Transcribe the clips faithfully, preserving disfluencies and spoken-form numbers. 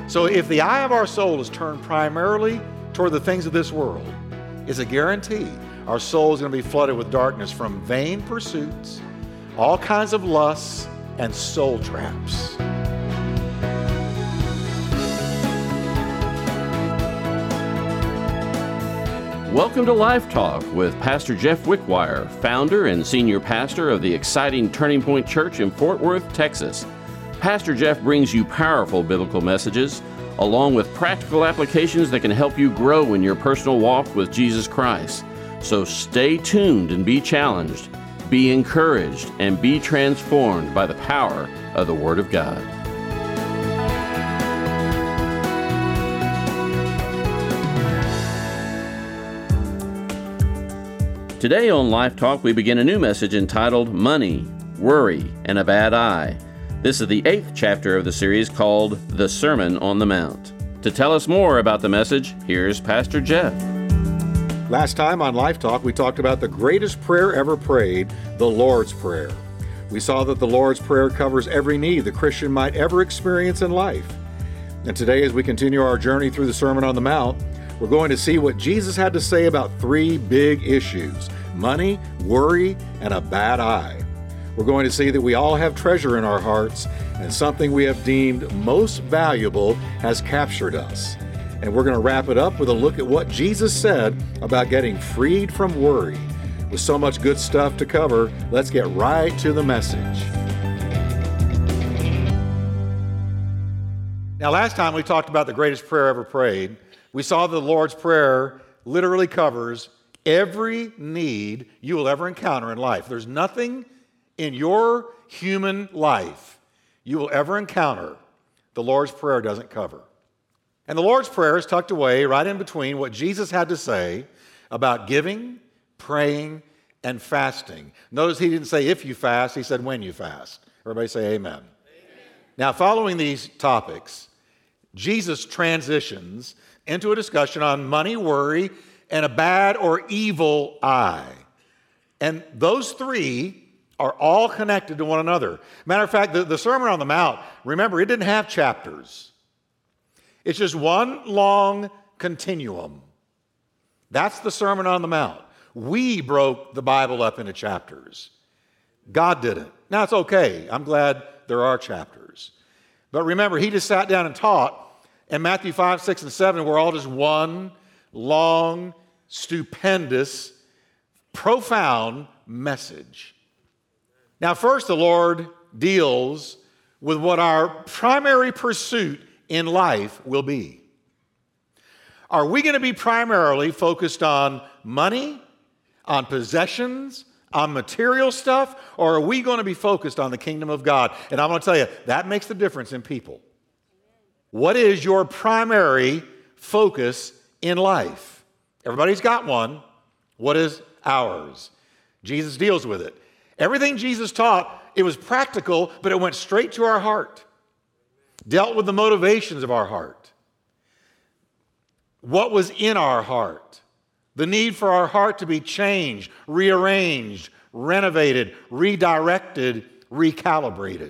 So if the eye of our soul is turned primarily toward the things of this world, it's a guarantee our soul is going to be flooded with darkness from vain pursuits, all kinds of lusts, and soul traps. Welcome to Life Talk with Pastor Jeff Wickwire, founder and senior pastor of the exciting Turning Point Church in Fort Worth, Texas. Pastor Jeff brings you powerful biblical messages, along with practical applications that can help you grow in your personal walk with Jesus Christ. So stay tuned and be challenged, be encouraged, and be transformed by the power of the Word of God. Today on Life Talk, we begin a new message entitled Money, Worry, and a Bad Eye. This is the eighth chapter of the series called The Sermon on the Mount. To tell us more about the message, here's Pastor Jeff. Last time on Life Talk, we talked about the greatest prayer ever prayed, the Lord's Prayer. We saw that the Lord's Prayer covers every need the Christian might ever experience in life. And today, as we continue our journey through the Sermon on the Mount, we're going to see what Jesus had to say about three big issues: money, worry, and a bad eye. We're going to see that we all have treasure in our hearts, and something we have deemed most valuable has captured us. And we're going to wrap it up with a look at what Jesus said about getting freed from worry. With so much good stuff to cover, let's get right to the message. Now, last time we talked about the greatest prayer ever prayed. We saw that the Lord's Prayer literally covers every need you will ever encounter in life. There's nothing in your human life you will ever encounter the Lord's Prayer doesn't cover. And the Lord's Prayer is tucked away right in between what Jesus had to say about giving, praying, and fasting. Notice he didn't say if you fast, he said when you fast. Everybody say amen. Amen. Now, following these topics, Jesus transitions into a discussion on money, worry, and a bad or evil eye. And those three are all connected to one another. Matter of fact, the, the Sermon on the Mount, remember, it didn't have chapters. It's just one long continuum. That's the Sermon on the Mount. We broke the Bible up into chapters. God didn't. Now, it's okay. I'm glad there are chapters. But remember, he just sat down and taught, and Matthew five, six, and seven were all just one long, stupendous, profound message. Now, first, the Lord deals with what our primary pursuit in life will be. Are we going to be primarily focused on money, on possessions, on material stuff, or are we going to be focused on the kingdom of God? And I'm going to tell you, that makes the difference in people. What is your primary focus in life? Everybody's got one. What is ours? Jesus deals with it. Everything Jesus taught, it was practical, but it went straight to our heart. Dealt with the motivations of our heart. What was in our heart? The need for our heart to be changed, rearranged, renovated, redirected, recalibrated.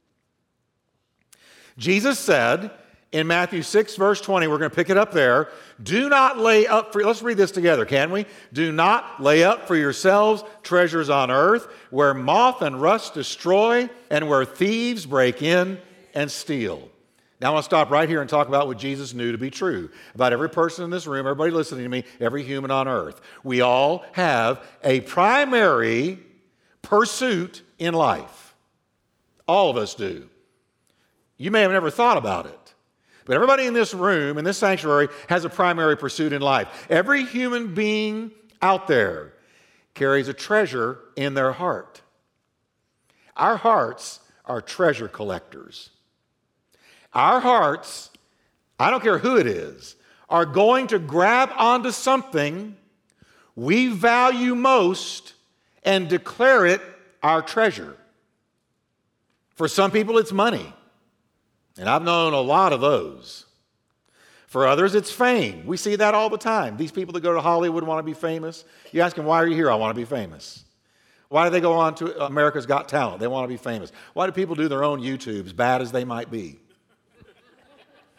Jesus said in Matthew six, verse twenty, we're going to pick it up there, do not lay up for, let's read this together, can we? Do not lay up for yourselves treasures on earth, where moth and rust destroy, and where thieves break in and steal. Now I want to stop right here and talk about what Jesus knew to be true about every person in this room, everybody listening to me, every human on earth. We all have a primary pursuit in life. All of us do. You may have never thought about it. But everybody in this room, in this sanctuary, has a primary pursuit in life. Every human being out there carries a treasure in their heart. Our hearts are treasure collectors. Our hearts, I don't care who it is, are going to grab onto something we value most and declare it our treasure. For some people, it's money. And I've known a lot of those. For others, it's fame. We see that all the time. These people that go to Hollywood want to be famous. You ask them, why are you here? I want to be famous. Why do they go on to America's Got Talent? They want to be famous. Why do people do their own YouTubes, bad as they might be?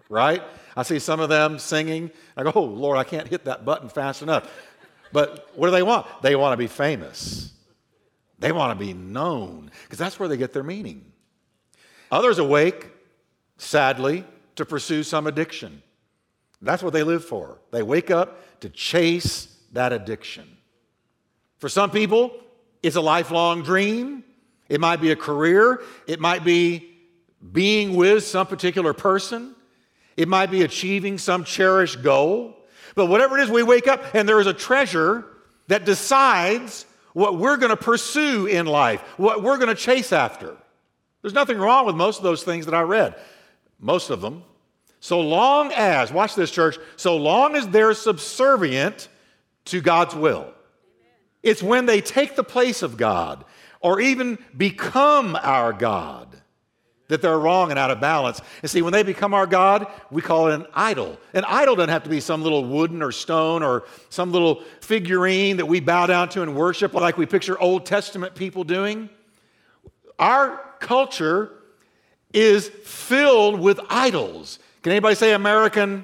right? I see some of them singing. I go, oh, Lord, I can't hit that button fast enough. But what do they want? They want to be famous. They want to be known because that's where they get their meaning. Others awake, sadly, to pursue some addiction. That's what they live for. They wake up to chase that addiction. For some people, it's a lifelong dream. It might be a career. It might be being with some particular person. It might be achieving some cherished goal. But whatever it is, we wake up and there is a treasure that decides what we're going to pursue in life, what we're going to chase after. There's nothing wrong with most of those things that I read. Most of them. So long as, watch this, church, so long as they're subservient to God's will. Amen. It's when they take the place of God or even become our God that they're wrong and out of balance. And see, when they become our God, we call it an idol. An idol doesn't have to be some little wooden or stone or some little figurine that we bow down to and worship like we picture Old Testament people doing. Our culture is filled with idols. Can anybody say American?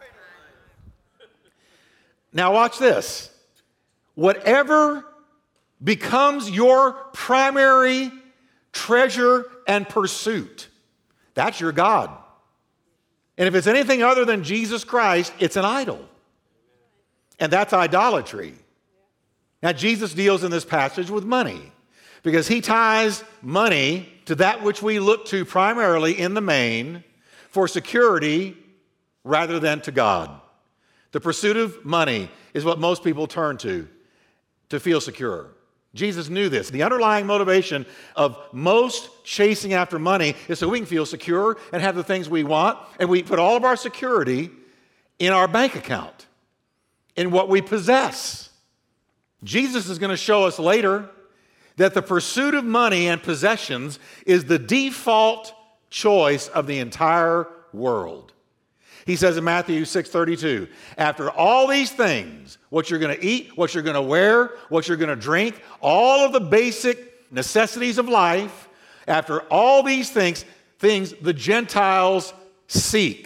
Now watch this. Whatever becomes your primary treasure and pursuit, that's your God. And if it's anything other than Jesus Christ, it's an idol. And that's idolatry. Now Jesus deals in this passage with money because he ties money to that which we look to primarily in the main for security rather than to God. The pursuit of money is what most people turn to to feel secure. Jesus knew this. The underlying motivation of most chasing after money is so we can feel secure and have the things we want, and we put all of our security in our bank account, in what we possess. Jesus is going to show us later that the pursuit of money and possessions is the default choice of the entire world. He says in Matthew six thirty-two, after all these things, what you're going to eat, what you're going to wear, what you're going to drink, all of the basic necessities of life, after all these things, things the Gentiles seek.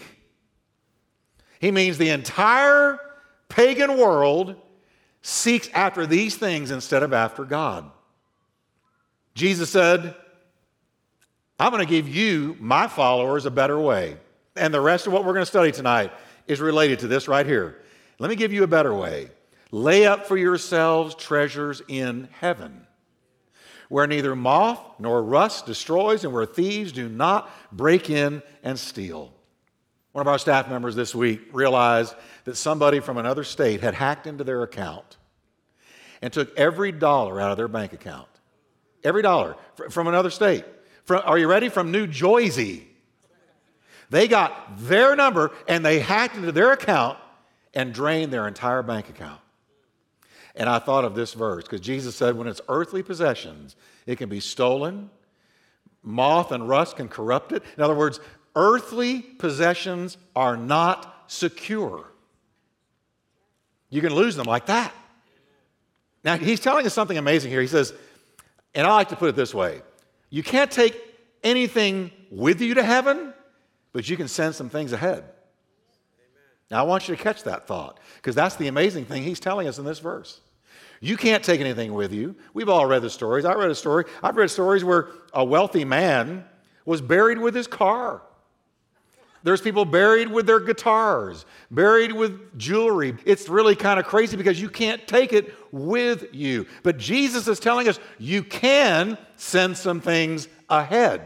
He means the entire pagan world seeks after these things instead of after God. Jesus said, I'm going to give you, my followers, a better way. And the rest of what we're going to study tonight is related to this right here. Let me give you a better way. Lay up for yourselves treasures in heaven, where neither moth nor rust destroys and where thieves do not break in and steal. One of our staff members this week realized that somebody from another state had hacked into their account and took every dollar out of their bank account. Every dollar from another state. From, are you ready? From New Jersey. They got their number and they hacked into their account and drained their entire bank account. And I thought of this verse because Jesus said when it's earthly possessions, it can be stolen. Moth and rust can corrupt it. In other words, earthly possessions are not secure. You can lose them like that. Now, he's telling us something amazing here. He says, and I like to put it this way, you can't take anything with you to heaven, but you can send some things ahead. Amen. Now, I want you to catch that thought, because that's the amazing thing he's telling us in this verse. You can't take anything with you. We've all read the stories. I read a story. I've read stories where a wealthy man was buried with his car. There's people buried with their guitars, buried with jewelry. It's really kind of crazy because you can't take it with you. But Jesus is telling us you can send some things ahead.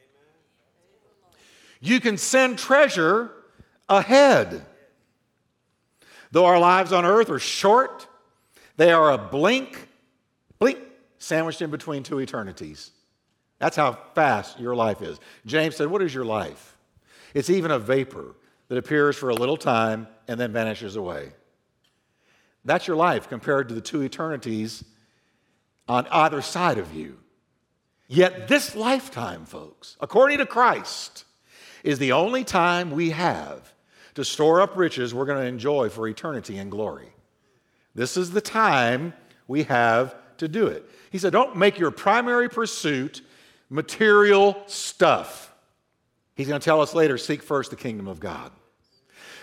You can send treasure ahead. Though our lives on earth are short, they are a blink, blink, sandwiched in between two eternities. That's how fast your life is. James said, what is your life? It's even a vapor that appears for a little time and then vanishes away. That's your life compared to the two eternities on either side of you. Yet this lifetime, folks, according to Christ, is the only time we have to store up riches we're going to enjoy for eternity and glory. This is the time we have to do it. He said, don't make your primary pursuit material stuff. He's going to tell us later, seek first the kingdom of God.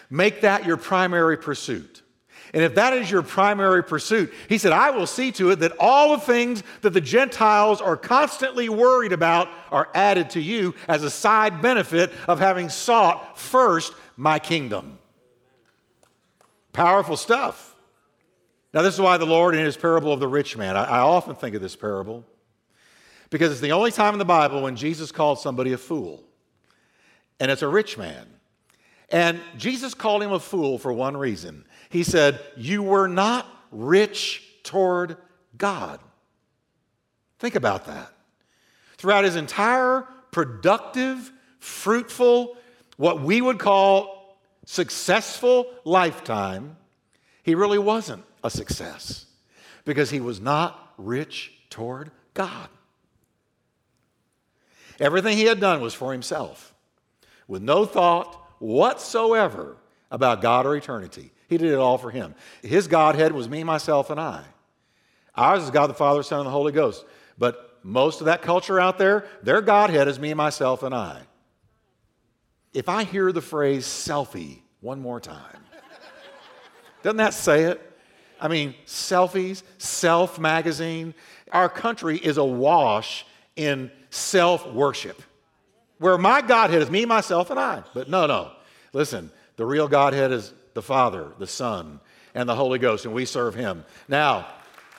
Make that your primary pursuit. And if that is your primary pursuit, he said, I will see to it that all the things that the Gentiles are constantly worried about are added to you as a side benefit of having sought first my kingdom. Powerful stuff. Now, this is why the Lord, in his parable of the rich man, I, I often think of this parable because it's the only time in the Bible when Jesus called somebody a fool. And it's a rich man. And Jesus called him a fool for one reason. He said, you were not rich toward God. Think about that. Throughout his entire productive, fruitful, what we would call successful lifetime, he really wasn't a success because he was not rich toward God. Everything he had done was for himself, with no thought whatsoever about God or eternity. He did it all for him. His Godhead was me, myself, and I. Ours is God the Father, Son, and the Holy Ghost. But most of that culture out there, their Godhead is me, myself, and I. If I hear the phrase selfie one more time, doesn't that say it? I mean, selfies, Self magazine. Our country is awash in self-worship, where my Godhead is me, myself, and I. But no, no. Listen, the real Godhead is the Father, the Son, and the Holy Ghost, and we serve him. Now,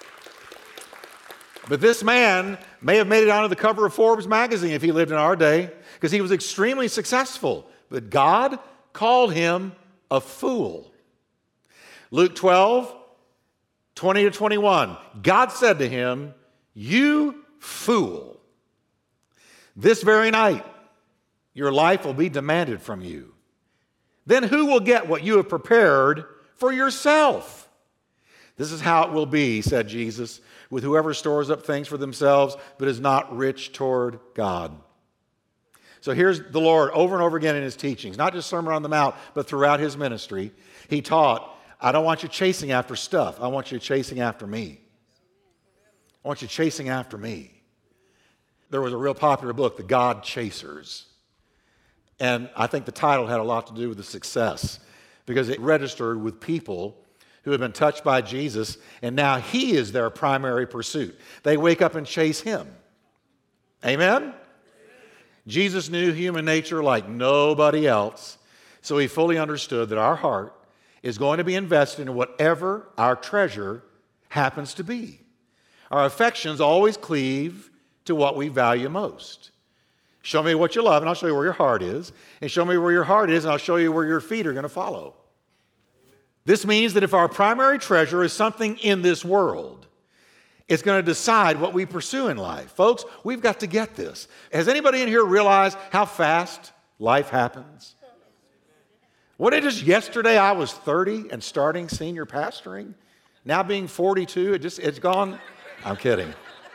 but this man may have made it onto the cover of Forbes magazine if he lived in our day, because he was extremely successful. But God called him a fool. Luke twelve, twenty to twenty-one. God said to him, you fool, this very night your life will be demanded from you. Then who will get what you have prepared for yourself? This is how it will be, said Jesus, with whoever stores up things for themselves, but is not rich toward God. So here's the Lord over and over again in his teachings, not just Sermon on the Mount, but throughout his ministry. He taught, I don't want you chasing after stuff. I want you chasing after me. I want you chasing after me. There was a real popular book, The God Chasers. And I think the title had a lot to do with the success because it registered with people who had been touched by Jesus, and now he is their primary pursuit. They wake up and chase him. Amen? Amen? Jesus knew human nature like nobody else, so he fully understood that our heart is going to be invested in whatever our treasure happens to be. Our affections always cleave to what we value most. Show me what you love, and I'll show you where your heart is. And show me where your heart is, and I'll show you where your feet are going to follow. This means that if our primary treasure is something in this world, it's going to decide what we pursue in life. Folks, we've got to get this. Has anybody in here realized how fast life happens? What it is yesterday I was thirty and starting senior pastoring. Now being forty-two, it just it's gone. I'm kidding.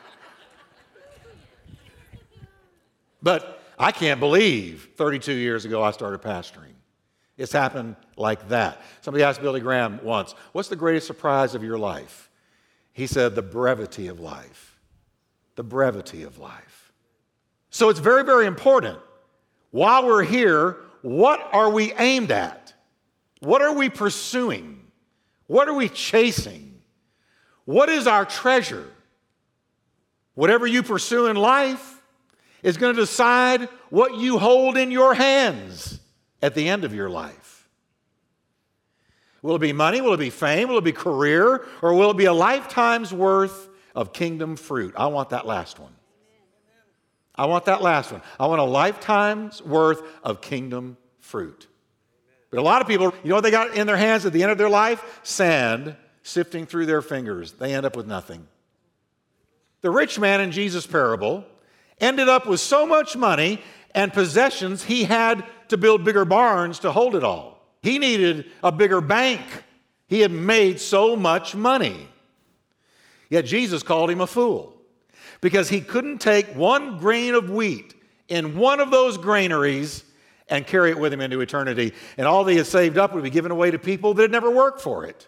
But I can't believe thirty-two years ago I started pastoring. It's happened like that. Somebody asked Billy Graham once, what's the greatest surprise of your life? He said, the brevity of life. The brevity of life. So it's very, very important. While we're here, what are we aimed at? What are we pursuing? What are we chasing? What is our treasure? Whatever you pursue in life is going to decide what you hold in your hands at the end of your life. Will it be money? Will it be fame? Will it be career? Or will it be a lifetime's worth of kingdom fruit? I want that last one. I want that last one. I want a lifetime's worth of kingdom fruit. But a lot of people, you know what they got in their hands at the end of their life? Sand sifting through their fingers. They end up with nothing. The rich man in Jesus' parable ended up with so much money and possessions, he had to build bigger barns to hold it all. He needed a bigger bank. He had made so much money. Yet Jesus called him a fool because he couldn't take one grain of wheat in one of those granaries and carry it with him into eternity. And all they had saved up would be given away to people that had never worked for it.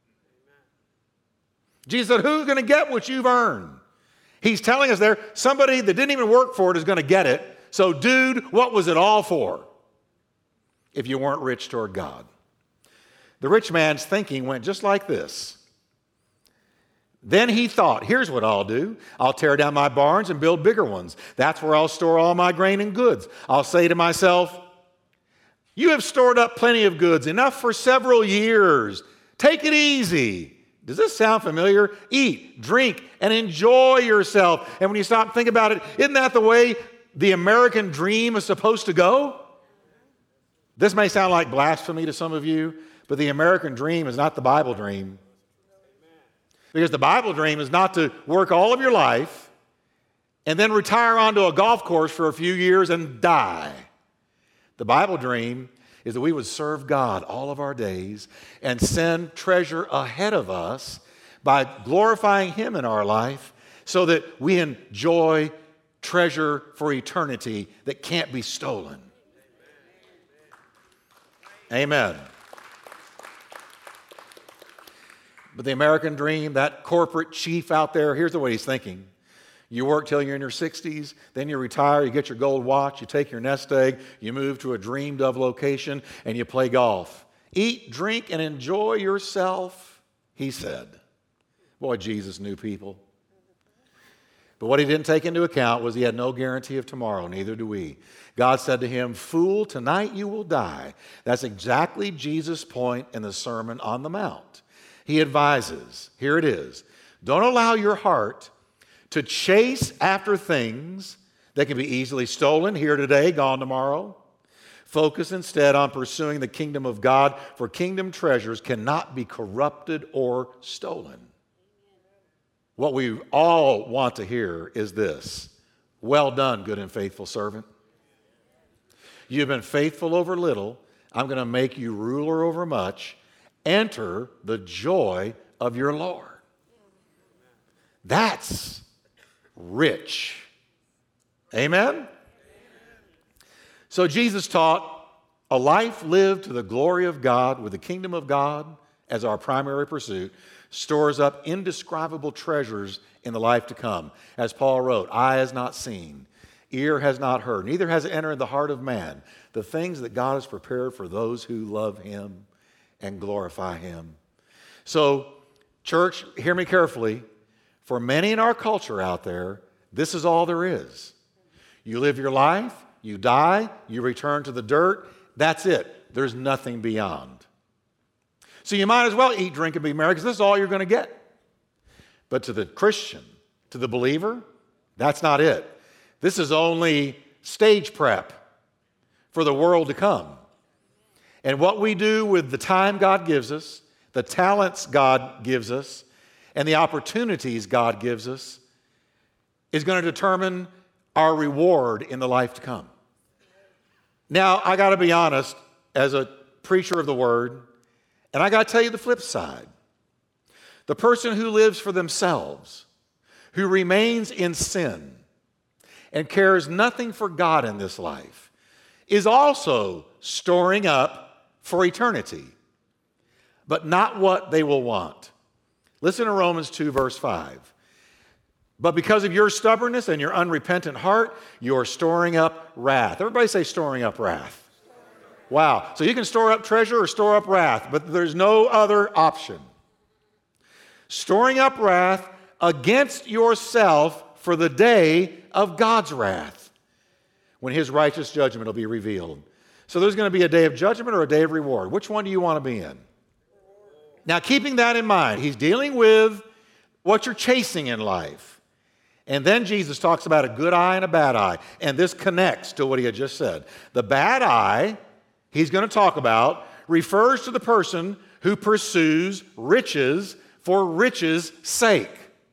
Jesus said, who's going to get what you've earned? He's telling us there, somebody that didn't even work for it is going to get it. So, dude, what was it all for if you weren't rich toward God? The rich man's thinking went just like this. Then he thought, here's what I'll do. I'll tear down my barns and build bigger ones. That's where I'll store all my grain and goods. I'll say to myself, you have stored up plenty of goods, enough for several years. Take it easy. Does this sound familiar? Eat, drink, and enjoy yourself. And when you stop and think about it, isn't that the way the American dream is supposed to go? This may sound like blasphemy to some of you, but the American dream is not the Bible dream. Because the Bible dream is not to work all of your life and then retire onto a golf course for a few years and die. The Bible dream is that we would serve God all of our days and send treasure ahead of us by glorifying Him in our life so that we enjoy treasure for eternity that can't be stolen. Amen. But the American dream, that corporate chief out there, here's the way he's thinking. You work till you're in your sixties, then you retire, you get your gold watch, you take your nest egg, you move to a dreamed of location, and you play golf. Eat, drink, and enjoy yourself, he said. Boy, Jesus knew people. But what he didn't take into account was he had no guarantee of tomorrow, neither do we. God said to him, fool, tonight you will die. That's exactly Jesus' point in the Sermon on the Mount. He advises, here it is, don't allow your heart to chase after things that can be easily stolen, here today, gone tomorrow. Focus instead on pursuing the kingdom of God, for kingdom treasures cannot be corrupted or stolen. What we all want to hear is this: well done, good and faithful servant. You've been faithful over little. I'm going to make you ruler over much. Enter the joy of your Lord. That's rich. Amen? So Jesus taught a life lived to the glory of God with the kingdom of God as our primary pursuit stores up indescribable treasures in the life to come. As Paul wrote, eye has not seen, ear has not heard, neither has it entered the heart of man, the things that God has prepared for those who love Him and glorify Him. So, church, hear me carefully. For many in our culture out there, this is all there is. You live your life, you die, you return to the dirt, that's it. There's nothing beyond. So you might as well eat, drink, and be merry, because this is all you're going to get. But to the Christian, to the believer, that's not it. This is only stage prep for the world to come. And what we do with the time God gives us, the talents God gives us, and the opportunities God gives us is going to determine our reward in the life to come. Now, I got to be honest, as a preacher of the Word, and I got to tell you the flip side. The person who lives for themselves, who remains in sin, and cares nothing for God in this life, is also storing up for eternity, but not what they will want. Listen to Romans two, verse five. But because of your stubbornness and your unrepentant heart, you are storing up wrath. Everybody say storing up wrath. Wow. So you can store up treasure or store up wrath, but there's no other option. Storing up wrath against yourself for the day of God's wrath, when His righteous judgment will be revealed. So there's going to be a day of judgment or a day of reward. Which one do you want to be in? Now, keeping that in mind, He's dealing with what you're chasing in life. And then Jesus talks about a good eye and a bad eye. And this connects to what He had just said. The bad eye, He's going to talk about, refers to the person who pursues riches for riches' sake.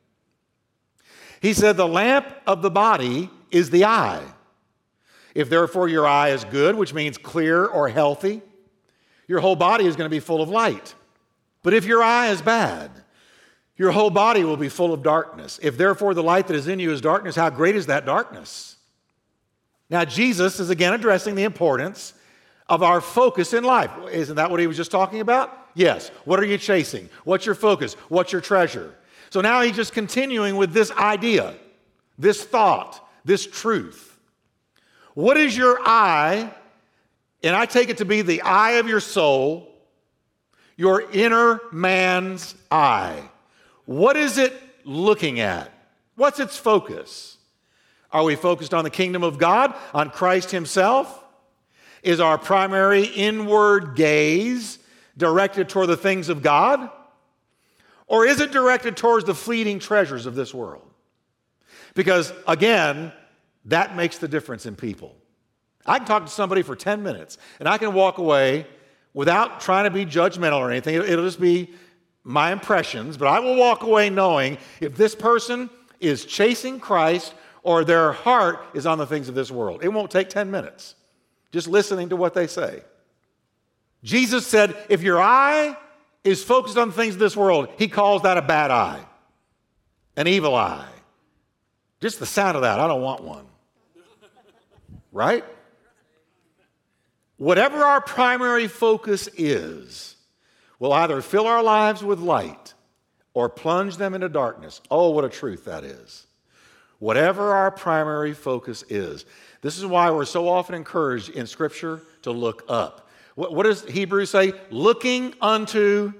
He said the lamp of the body is the eye. If therefore your eye is good, which means clear or healthy, your whole body is going to be full of light. But if your eye is bad, your whole body will be full of darkness. If therefore the light that is in you is darkness, how great is that darkness? Now, Jesus is again addressing the importance of our focus in life. Isn't that what He was just talking about? Yes. What are you chasing? What's your focus? What's your treasure? So now He's just continuing with this idea, this thought, this truth. What is your eye? And I take it to be the eye of your soul, Your inner man's eye. What is it looking at? What's its focus? Are we focused on the kingdom of God, on Christ himself? Is our primary inward gaze directed toward the things of God? Or is it directed towards the fleeting treasures of this world? Because, again, that makes the difference in people. I can talk to somebody for ten minutes, and I can walk away without trying to be judgmental or anything. It'll just be my impressions, but I will walk away knowing if this person is chasing Christ or their heart is on the things of this world. It won't take ten minutes, just listening to what they say. Jesus said, if your eye is focused on the things of this world, he calls that a bad eye, an evil eye. Just the sound of that, I don't want one. Right? Whatever our primary focus is, will either fill our lives with light or plunge them into darkness. Oh, what a truth that is. Whatever our primary focus is. This is why we're so often encouraged in Scripture to look up. What, what does Hebrews say? Looking unto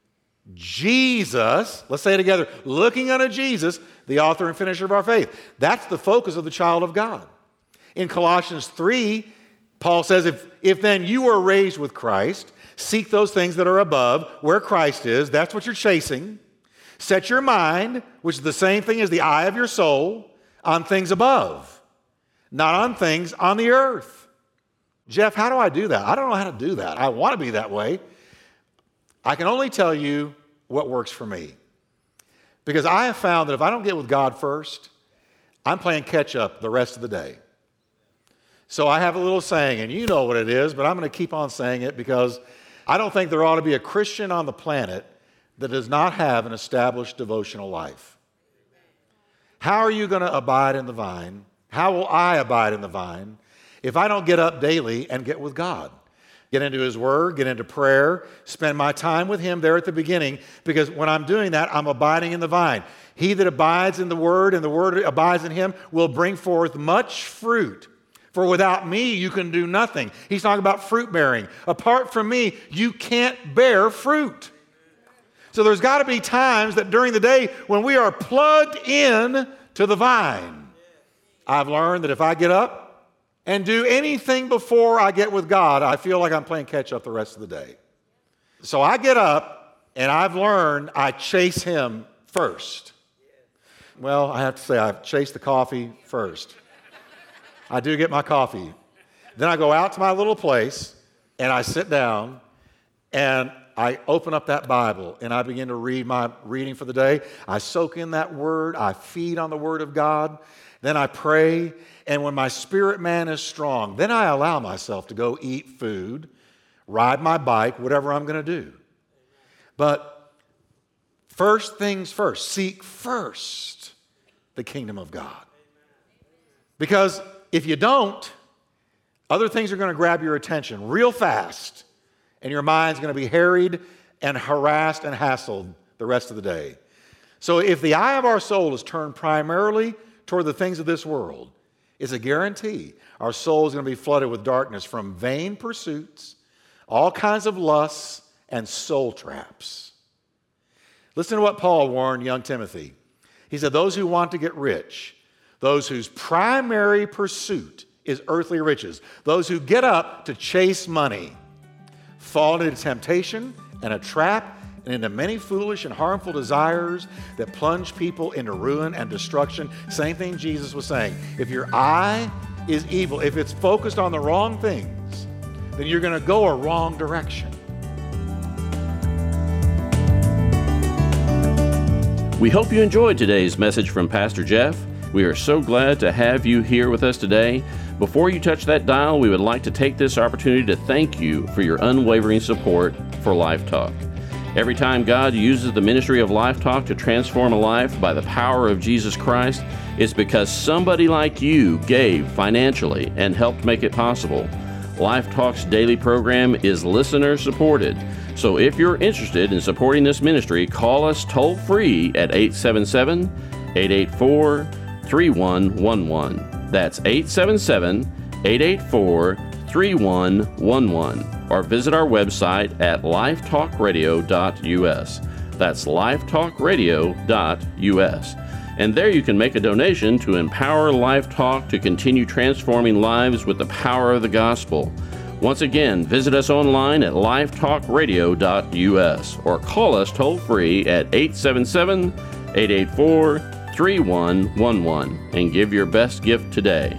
Jesus. Let's say it together. Looking unto Jesus, the author and finisher of our faith. That's the focus of the child of God. In Colossians three, Paul says, if, if then you were raised with Christ, seek those things that are above, where Christ is. That's what you're chasing. Set your mind, which is the same thing as the eye of your soul, on things above, not on things on the earth. Jeff, how do I do that? I don't know how to do that. I want to be that way. I can only tell you what works for me. Because I have found that if I don't get with God first, I'm playing catch up the rest of the day. So I have a little saying, and you know what it is, but I'm going to keep on saying it because I don't think there ought to be a Christian on the planet that does not have an established devotional life. How are you going to abide in the vine? How will I abide in the vine if I don't get up daily and get with God? Get into his word, get into prayer, spend my time with him there at the beginning, because when I'm doing that, I'm abiding in the vine. He that abides in the word and the word abides in him will bring forth much fruit. For without me, you can do nothing. He's talking about fruit bearing. Apart from me, you can't bear fruit. So there's got to be times that during the day when we are plugged in to the vine. I've learned that if I get up and do anything before I get with God, I feel like I'm playing catch up the rest of the day. So I get up and I've learned I chase him first. Well, I have to say I chase the coffee first. I do get my coffee. Then I go out to my little place and I sit down and I open up that Bible and I begin to read my reading for the day. I soak in that word. I feed on the word of God. Then I pray. And when my spirit man is strong, then I allow myself to go eat food, ride my bike, whatever I'm going to do. But first things first, seek first the kingdom of God. Because if you don't, other things are going to grab your attention real fast, and your mind's going to be harried and harassed and hassled the rest of the day. So if the eye of our soul is turned primarily toward the things of this world, it's a guarantee our soul is going to be flooded with darkness from vain pursuits, all kinds of lusts, and soul traps. Listen to what Paul warned young Timothy. He said, those who want to get rich, those whose primary pursuit is earthly riches, those who get up to chase money, fall into temptation and a trap and into many foolish and harmful desires that plunge people into ruin and destruction. Same thing Jesus was saying. If your eye is evil, if it's focused on the wrong things, then you're going to go a wrong direction. We hope you enjoyed today's message from Pastor Jeff. We are so glad to have you here with us today. Before you touch that dial, we would like to take this opportunity to thank you for your unwavering support for Life Talk. Every time God uses the ministry of Life Talk to transform a life by the power of Jesus Christ, it's because somebody like you gave financially and helped make it possible. Life Talk's daily program is listener supported. So if you're interested in supporting this ministry, call us toll free at eight seven seven, eight eight four, three one one one. That's eight seven seven, eight eight four, three one one one. or visit our website at lifetalk radio dot u s. That's lifetalk radio dot u s. And there you can make a donation to empower Life Talk to continue transforming lives with the power of the gospel. Once again, visit us online at lifetalk radio dot u s or call us toll-free at eight seven seven, eight eight four, three one one one and give your best gift today.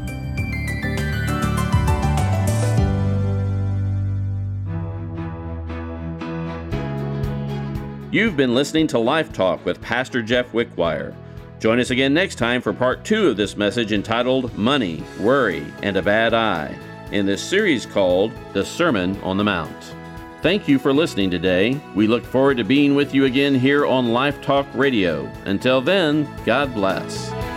You've been listening to Life Talk with Pastor Jeff Wickwire. Join us again next time for part two of this message entitled Money, Worry, and a Bad Eye, in this series called The Sermon on the Mount. Thank you for listening today. We look forward to being with you again here on Life Talk Radio. Until then, God bless.